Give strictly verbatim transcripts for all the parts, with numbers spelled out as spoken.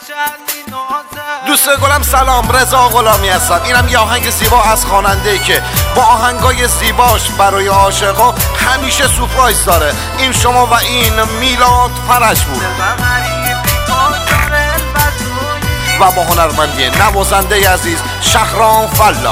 دوست گلم سلام، رضا غلامی هستم. اینم یه آهنگ زیبا از خواننده‌ای که با آهنگای زیباش برای عاشقا همیشه سورپرایز داره. این شما و این میلاد فرجپور و با هنرمندی نوازنده عزیز شهرام فلا.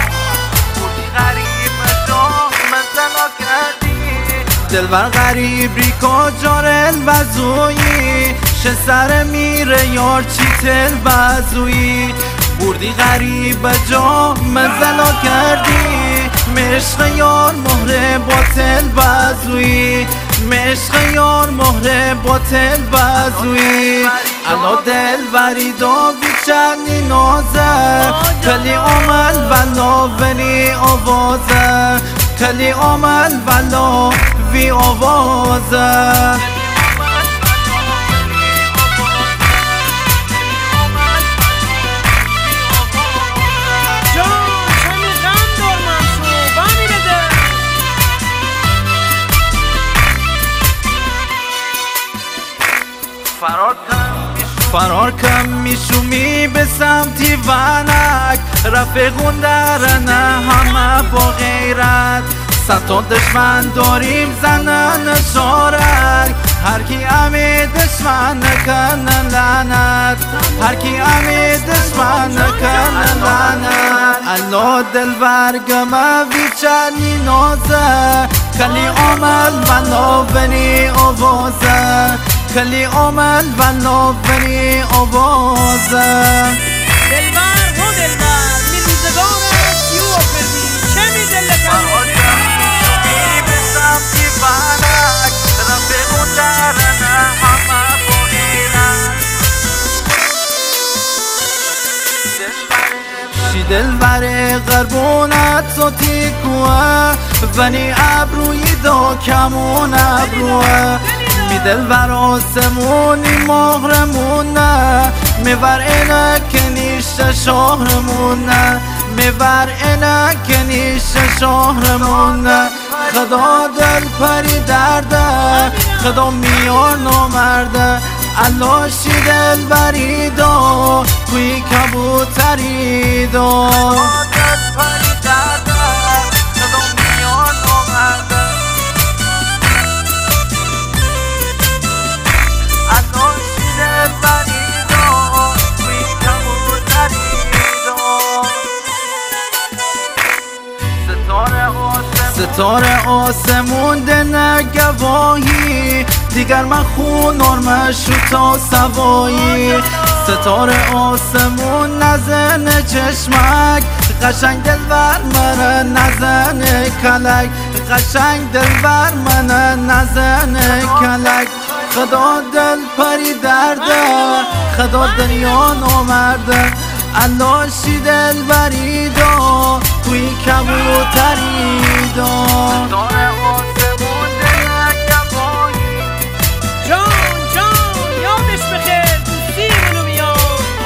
دلبر غریب ری کجا بزویی شه سر میره یار چی تل بزویی بردی غریب جا مزلا کردی مشق یار مهره باطل بزویی مشق یار مهره باطل بزویی الا دلبری داوی چنی نازه کلی عمل ولا ولی آوازه کلی عمل ولا وی آوازه فرار کم میشومی به سمتی ونک رفیقون درنه همه با غیرت ستا دشمن داریم زنن شارک هر کی امی دشمن نکنن لعنت هر کی امی دشمن نکنن لعنت الله دلبر گمه وی چنی نازه کلی عمل ولا بنی آوازه کلی عمل ولا بنی آوازه دلبر هو دلبر می روزگارت یو آفردی چه می دلکن دلبر غربونت صوتی کوه ونی ابروی دا کمون ابروه می دلبر آسمونی مغرمونه میور اینه که نیشه شهرمونه میور اینه که نیشه شهرمونه خدا دل پری درده خدا میار نامرده علاشی دل بری دا کوی کبوتری دا ستاره آسمون دنه گواهی دیگر من خون نرمشو تا سوایی ستاره آسمون نزن چشمک قشنگ دلبر منه نزن کلک قشنگ دلبر منه نزن کلک خدا دل پری درده خدا دنیا نامرده علاشی دل بری دا کوی کبوتری دا جان جان یادش بخیر دوستی منو بیار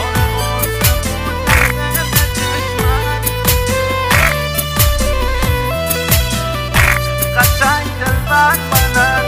قشنگ دلبر منه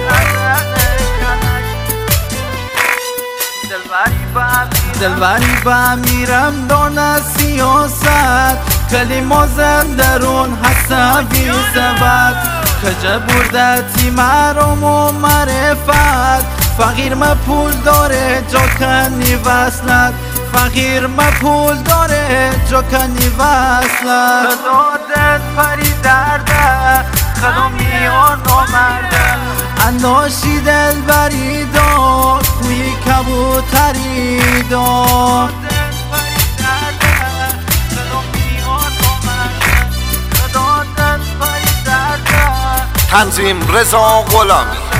دلبری با میرم دانه سیاست کلی مازم درون حسابی زبد کجا بردتی مرام و معرفت فقیر ما پول داره جا کنی وصلت فقیر ما پول داره جا کنی وصلت خدا دل پری درده خدا میار نامرده علاشی دل بری دا کوی کبوتری دا تنظیم رضا غلامی.